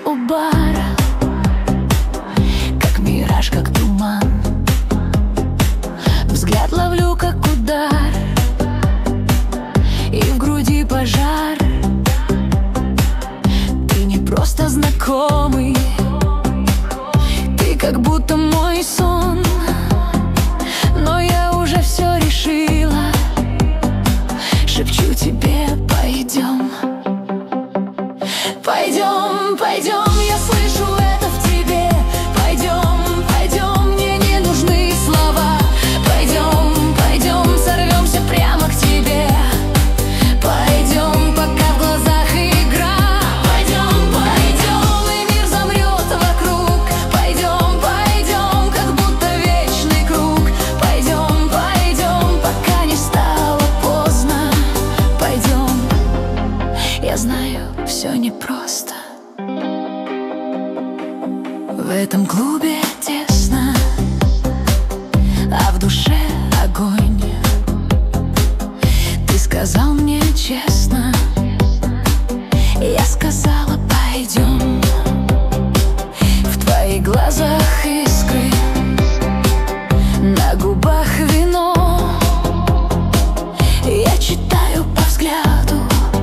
у бара, как мираж, как туман. Взгляд ловлю, как удар, и в груди пожар. Ты не просто знакомый, ты как будто мой сон. Но я уже все решила, шепчу тебе: пойдем. Пойдем, пойдем, я слышу это в тебе. Пойдем, пойдем, мне не нужны слова. Пойдем, пойдем, сорвемся прямо к тебе. Пойдем, пока в глазах игра. Пойдем, пойдем, и мир замрет вокруг. Пойдем, пойдем, как будто вечный круг. Пойдем, пойдем, пока не стало поздно. Пойдем, я знаю, все непросто. В этом клубе тесно, а в душе огонь. Ты сказал мне честно, я сказала: пойдем. В твоих глазах искры, на губах вино. Я читаю по взгляду,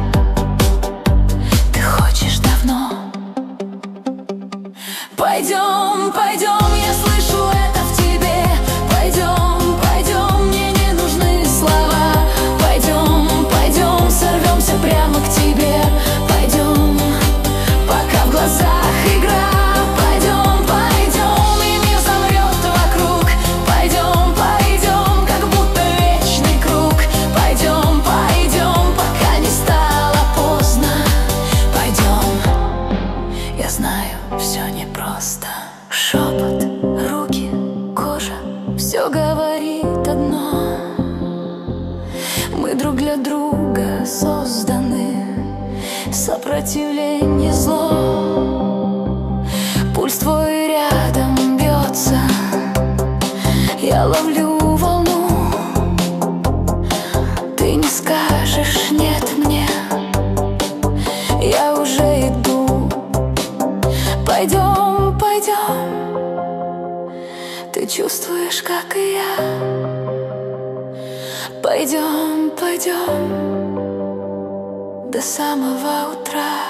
ты хочешь давно. Пойдем, пойдем, я слышу это в тебе. Пойдем, пойдем, мне не нужны слова. Пойдем, пойдем, сорвемся прямо к тебе. Пойдем, пока в глазах игра. Пойдем, пойдем, и мир замрет вокруг. Пойдем, пойдем, как будто вечный круг. Пойдем, пойдем, пока не стало поздно. Пойдем, я знаю, все непросто. Шепот, руки, кожа, все говорит одно. Мы друг для друга созданы, сопротивление зло. Пульс твой рядом бьется, я ловлю волну. Ты не скажешь нет мне, я уже иду. Пойдем, пойдем, ты чувствуешь, как и я. Пойдем, пойдем, до самого утра.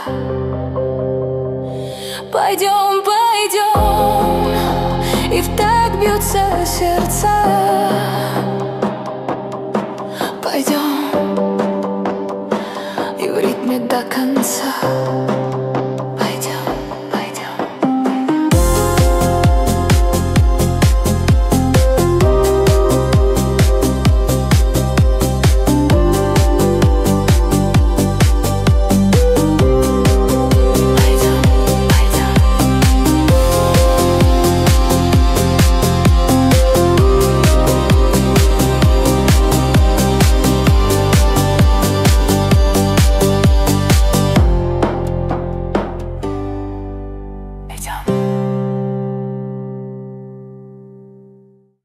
Пойдем, пойдем, и в такт бьются сердца. Пойдем, и в ритме до конца.